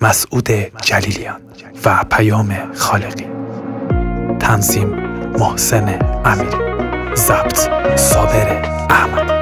مسعود جلیلیان و پیام خالقی. تنظیم محسن امیری. ضبط صابر احمد.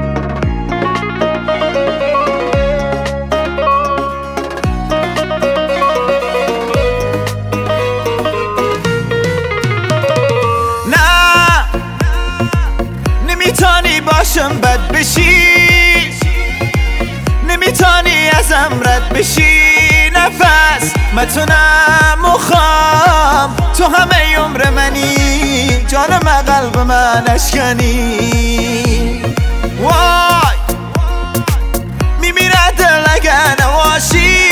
نمیتونی باشم بد بشی، نمیتونی ازم رد بشی. نفس متونم مخام، تو همه عمر منی، جانم قلب من اشکنی. وای میمیره دل اگه نواشی،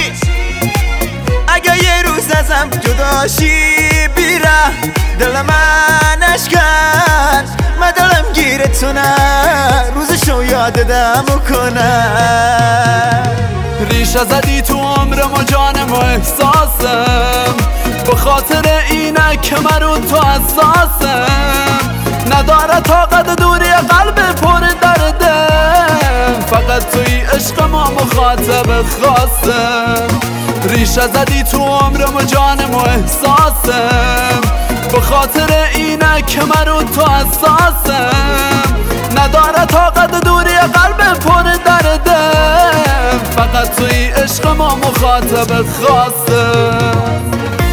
اگه یه روز ازم جداشی. بیره دل من اشکن، من دلم گیرتونه، روزشو یادم کنه. ریشه زدی تو عمرم و جانم و احساسم، به خاطر اینه که من رو تو حساسم. نداره طاقت دوری قلب پر دردم، فقط توی عشق ما مخاطب خاصم. ریشه زدی تو عمرم و جانم و احساسم، به خاطر اینه که من رو تو حساسم. نداره طاقت دوری قلب پر دردم، فقط توی عشق ما مخاطب خاصم.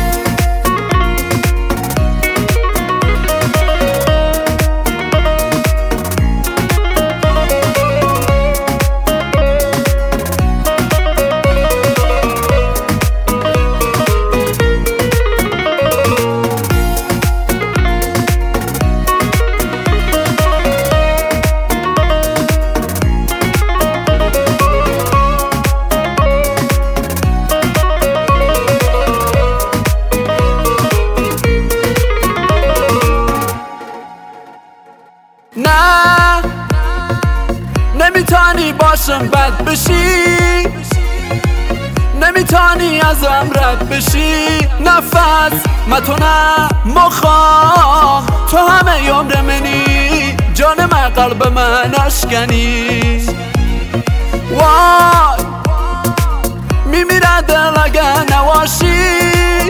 نه نمیتونی باشم بد بشی، نمیتونی ازم رد بشی. نفس متونم مخوام، تو همه عمر منی، جانم قلب من اشکنی. وای میمیره دل اگه نواشی،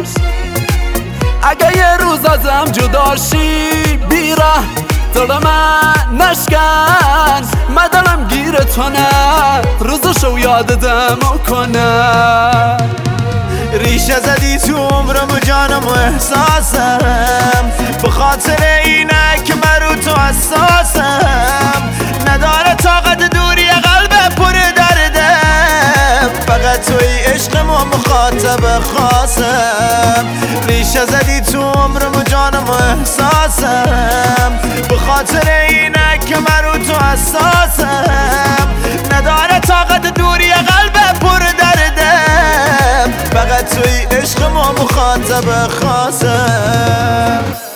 اگه یه روز ازم جداشی. بیره دل من نشکن، من دلم گیرتونه، روزشو یادم کنه. ریشه زدی تو عمرم و جانم و احساسم، به خاطر اینه که من رو تو حساسم. نداره طاقت دوری قلب پر دردم، فقط توی عشق ما مخاطب خاصم. ریشه زدی تو عمرم و جانم و احساسم، به خاطر اینه که من رو تو حساسم. نداره طاقت دوری قلب پر دردم، فقط توی عشق ما مخاطب خاصم.